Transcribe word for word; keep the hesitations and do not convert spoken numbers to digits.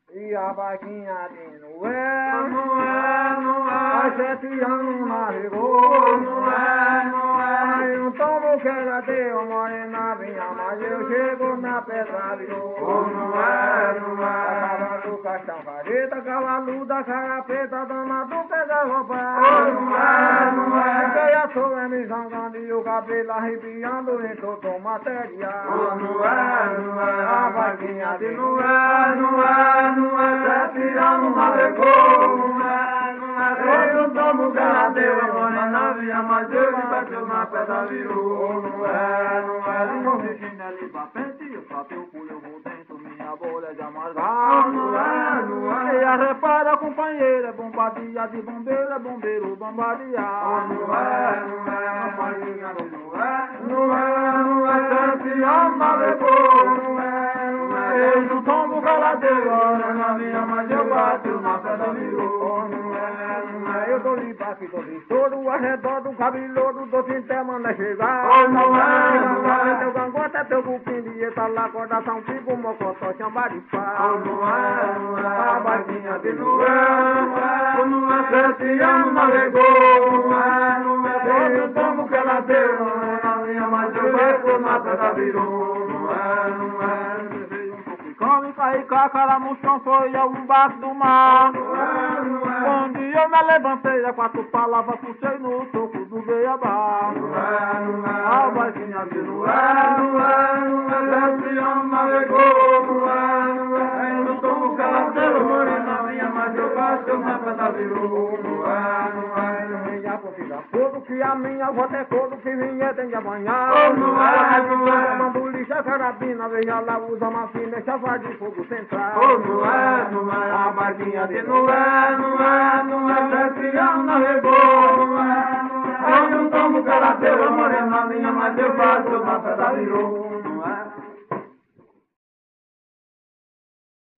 E a barquinha de Noé, Noé, Noé, há sete anos navegou, Noé, Noé. Aí um tombo que ela deu, morena vinha, mas eu chego na pedra virou. Oh, Noé, Noé. Cavalo do caixão vareta, cavalo da cara preta, dama do pé da roupa. Oh, Noé, Noé. Fiquei a sua me zangando e o cabelo arrepiando em todo o material. Oh, Noé, Noé. A barquinha de Noé, Noé, Noé. Sete anos navegou, Noé, Noé. Foi um tombo que ela deu, a morena vinha, mas eu me bateu na pedra virou. Oh, Noé, Noé. Eu vi chinelo pra frente, eu pra teu pulo, eu vou dentro, minha bolha de amargar. Oh, Noé, Noé. E a repara, companheira, bombardia de bombeiro, é bombeiro bombardear. Oh, Noé, Noé. A barquinha de Noé, Noé, Noé. Sete anos navegou, Noé, Noé. Fez um tombo que ela deu, a morena vinha, mas eu bateu na pedra virou. Oh, Noé, Noé. Eu dou limpa aqui, dou estouro, ao redor do cabeludo, dou até manda chegar. Oh, Noé, Noé. Teu gangota, teu cupim de eta lá, cordação, pico, mocotó, chambaripá. Oh, Noé, Noé. A barquinha de Noé, Noé, Noé. Sete anos navegou, Noé, Noé. Fez um tombo que ela deu, a morena vinha, mas eu bateu na pedra virou. Noé, Noé. Come, caí, cacara no chão, foi ao embaixo do mar. Quando eu me levantei, a quatro palavras puxei no topo do beabá. A barquinha de Noé, Noé, Noé. Sete anos navegou, Noé, Noé. No tombo que ela deu, a morena vinha, mas eu bateu na pedra virou. Noé, Noé. Minha confida fogo que a minha avó é couro que vinha tem de amanhã. Oh, Noé, Noé. Mando lixa, carabina, veja lá, usa uma fina, chava de fogo central. Oh, Noé, Noé. A barquinha de Noé, Noé, Noé. Sete anos navegou, Noé, Noé. Aí um tombo que ela deu, a morena vinha, mas eu bateu na pedra virou.